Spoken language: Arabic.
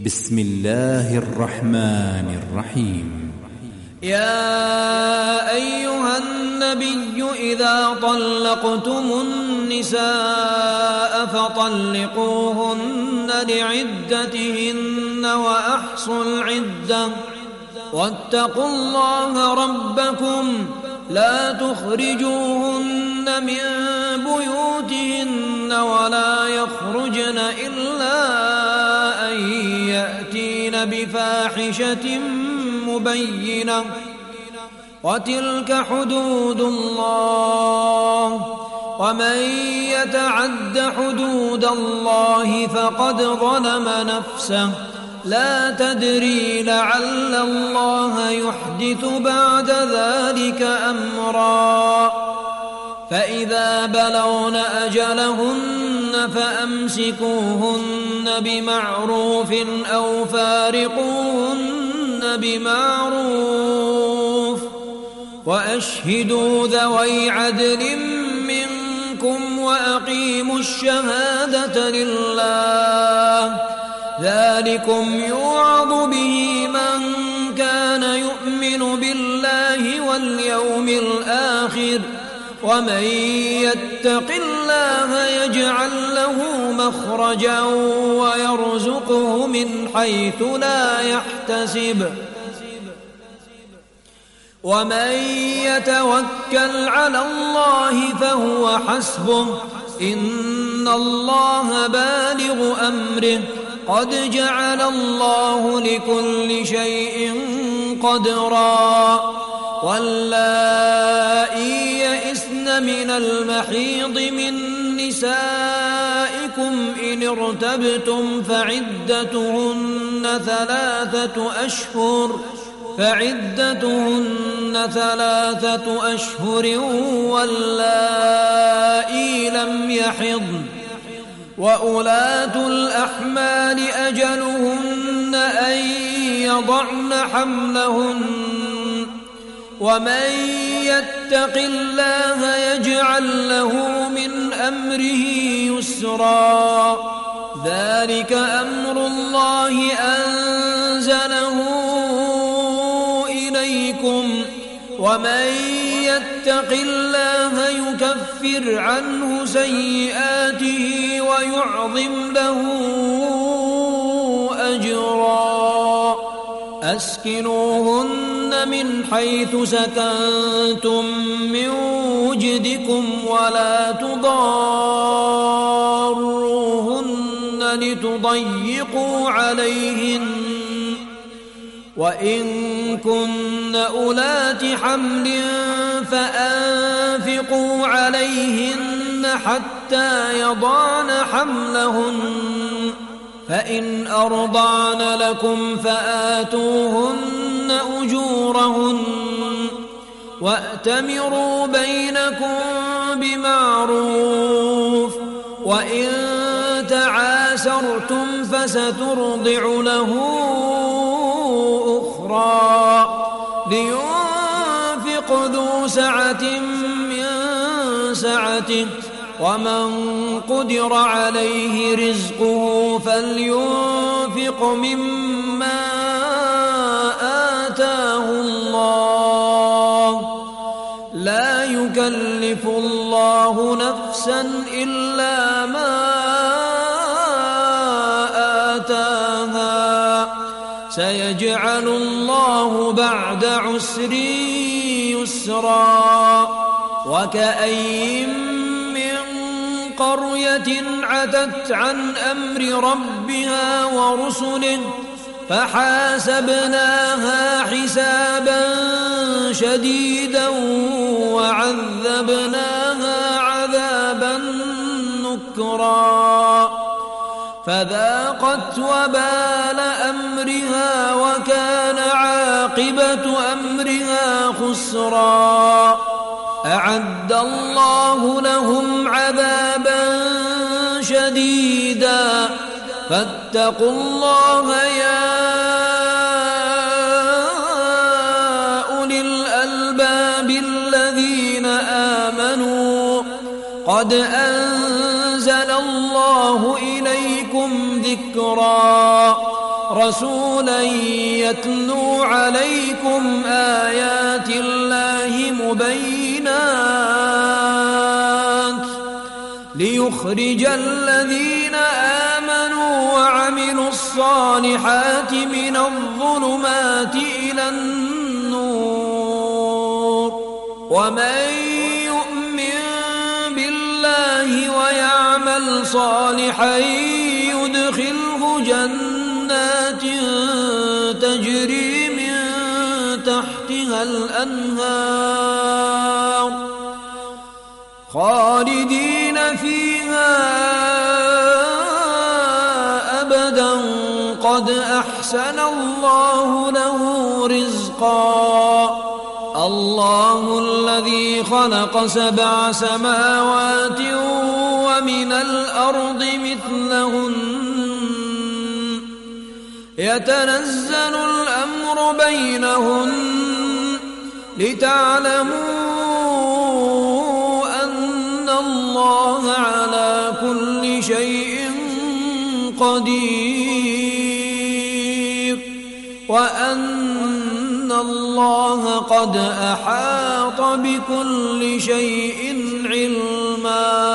بسم الله الرحمن الرحيم. يا أيها النبي إذا طلقتم النساء فطلقوهن لعدتهن وأحصوا العدة واتقوا الله ربكم لا تخرجوهن من بيوتهن ولا يخرجن إلا أن يأتين بفاحشة مبينة وتلك حدود الله ومن يتعد حدود الله فقد ظلم نفسه لا تدري لعل الله يحدث بعد ذلك أمرا فإذا بلغن أجلهن فأمسكوهن بمعروف أو فارقوهن بمعروف وأشهدوا ذوي عدل منكم وأقيموا الشهادة لله ذلكم يوعظ به من كان يؤمن بالله واليوم الآخر ومن يتق الله يجعل له مخرجا ويرزقه من حيث لا يحتسب ومن يتوكل على الله فهو حسبه إن الله بالغ أمره قد جعل الله لكل شيء قدرا واللائي يئسن من المحيض من نسائكم إن ارتبتم فعدتهن ثلاثة أشهر واللائي لم يحضن وأولاة الأحمال أجلهن أن يضعن حملهن ومن يتق الله يجعل له من أمره يسرا ذلك أمر الله أنزله إليكم ومن يتق الله يكفر عنه سيئاته ويعظم له أجرا أسكنوهن من حيث سكنتم من وجدكم ولا تضاروهن لتضيقوا عليهن وإن كن أولات حمل فأنفقوا عليهن حتى يضعن حملهن فإن أرضعن لكم فآتوهن أجورهن وأتمروا بينكم بمعروف وإن تعاسرتم فسترضع له أخرى لينفق ذو سعة من سعته ومن قدر عليه رزقه فلينفق مما آتاه الله لا يكلف الله نفسا إلا ما آتاها سيجعل الله بعد عسر يسرا وكأين قرية عتت عن أمر ربها ورسله فحاسبناها حسابا شديدا وعذبناها عذابا نكرا فذاقت وبال أمرها وكان عاقبة أمرها خسرا أعد الله لهم عذابا شديدا فاتقوا الله يا أولي الألباب الذين آمنوا قد أنزل الله إليكم ذكرا رسولا يتلو عليكم آيات الله مبينات ليخرج الذين آمنوا وعملوا الصالحات من الظلمات إلى النور ومن يؤمن بالله ويعمل صالحا يدخله جنات تجري من تحتها الأنهار خالدين فيها أبدا قد أحسن الله له رزقا الله الذي خلق 7 سماوات ومن الأرض مثلهن يتنزل الأمر بينهن لتعلموا أن الله على كل شيء قدير وأن الله قد أحاط بكل شيء علما